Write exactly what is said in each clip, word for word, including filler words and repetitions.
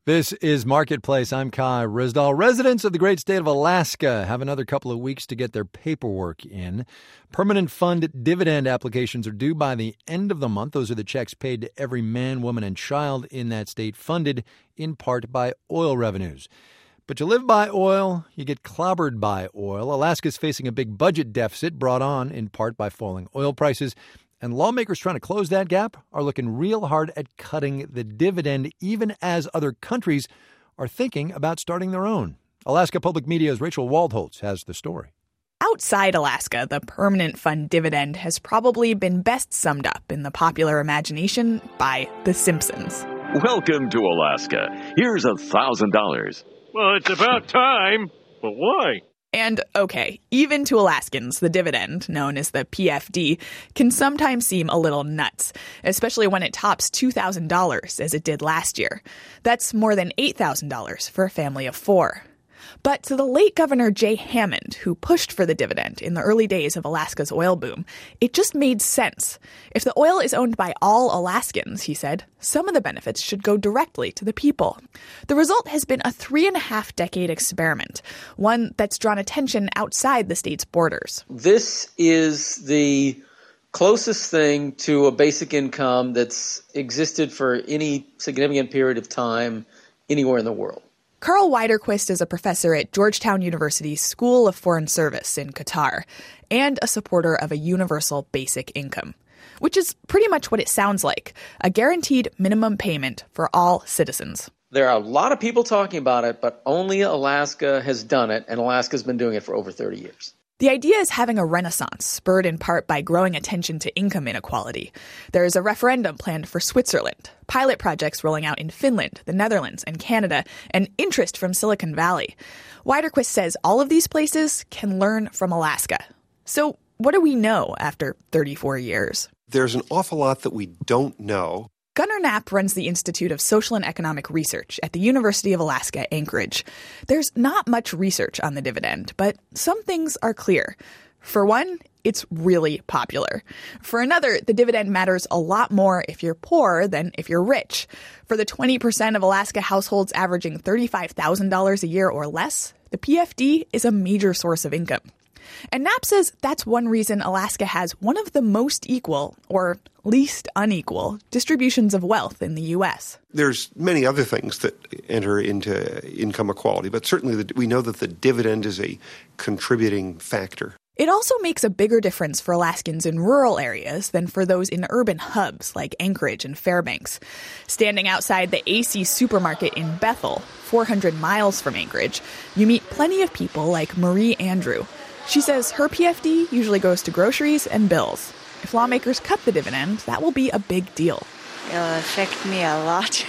This is Marketplace. I'm Kai Ryssdal. Residents of the great state of Alaska have another couple of weeks to get their paperwork in. Permanent fund dividend applications are due by the end of the month. Those are the checks paid to every man, woman, and child in that state, funded in part by oil revenues. But you live by oil, you get clobbered by oil. Alaska's facing a big budget deficit brought on in part by falling oil prices. And lawmakers trying to close that gap are looking real hard at cutting the dividend, even as other countries are thinking about starting their own. Alaska Public Media's Rachel Waldholz has the story. Outside Alaska, the permanent fund dividend has probably been best summed up in the popular imagination by The Simpsons. Welcome to Alaska. Here's a thousand dollars. Well, it's about time. But why? And, okay, even to Alaskans, the dividend, known as the P F D, can sometimes seem a little nuts, especially when it tops two thousand dollars, as it did last year. That's more than eight thousand dollars for a family of four. But to the late Governor Jay Hammond, who pushed for the dividend in the early days of Alaska's oil boom, it just made sense. If the oil is owned by all Alaskans, he said, some of the benefits should go directly to the people. The result has been a three and a half decade experiment, one that's drawn attention outside the state's borders. This is the closest thing to a basic income that's existed for any significant period of time anywhere in the world. Carl Widerquist is a professor at Georgetown University's School of Foreign Service in Qatar and a supporter of a universal basic income, which is pretty much what it sounds like, a guaranteed minimum payment for all citizens. There are a lot of people talking about it, but only Alaska has done it, and Alaska's been doing it for over thirty years. The idea is having a renaissance, spurred in part by growing attention to income inequality. There is a referendum planned for Switzerland, pilot projects rolling out in Finland, the Netherlands, and Canada, and interest from Silicon Valley. Widerquist says all of these places can learn from Alaska. So what do we know after thirty-four years? There's an awful lot that we don't know. Gunnar Knapp runs the Institute of Social and Economic Research at the University of Alaska, Anchorage. There's not much research on the dividend, but some things are clear. For one, it's really popular. For another, the dividend matters a lot more if you're poor than if you're rich. For the twenty percent of Alaska households averaging thirty-five thousand dollars a year or less, the P F D is a major source of income. And Knapp says that's one reason Alaska has one of the most equal, or least unequal, distributions of wealth in the U S. There's many other things that enter into income equality, but certainly the, we know that the dividend is a contributing factor. It also makes a bigger difference for Alaskans in rural areas than for those in urban hubs like Anchorage and Fairbanks. Standing outside the A C supermarket in Bethel, four hundred miles from Anchorage, you meet plenty of people like Marie Andrew. She says her P F D usually goes to groceries and bills. If lawmakers cut the dividend, that will be a big deal. It'll affect me a lot.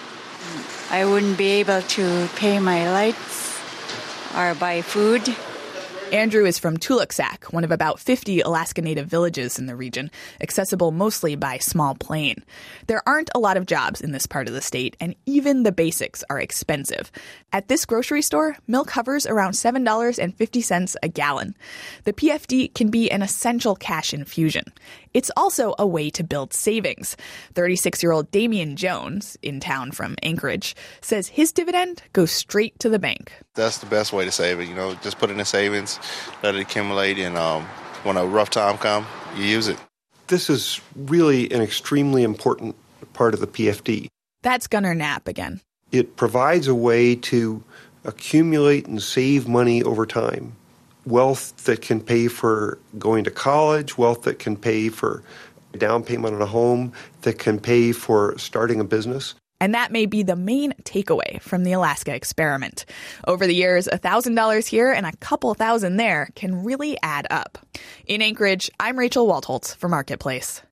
I wouldn't be able to pay my lights or buy food. Andrew is from Tuluxac, one of about fifty Alaska Native villages in the region, accessible mostly by small plane. There aren't a lot of jobs in this part of the state, and even the basics are expensive. At this grocery store, milk hovers around seven dollars and fifty cents a gallon. The P F D can be an essential cash infusion. It's also a way to build savings. thirty-six-year-old Damian Jones, in town from Anchorage, says his dividend goes straight to the bank. That's the best way to save it, you know, just put it in savings, let it accumulate, and um, when a rough time comes, you use it. This is really an extremely important part of the P F D. That's Gunnar Knapp again. It provides a way to accumulate and save money over time. Wealth that can pay for going to college, wealth that can pay for a down payment on a home, that can pay for starting a business. And that may be the main takeaway from the Alaska experiment. Over the years, one thousand dollars here and a couple thousand there can really add up. In Anchorage, I'm Rachel Waldholz for Marketplace.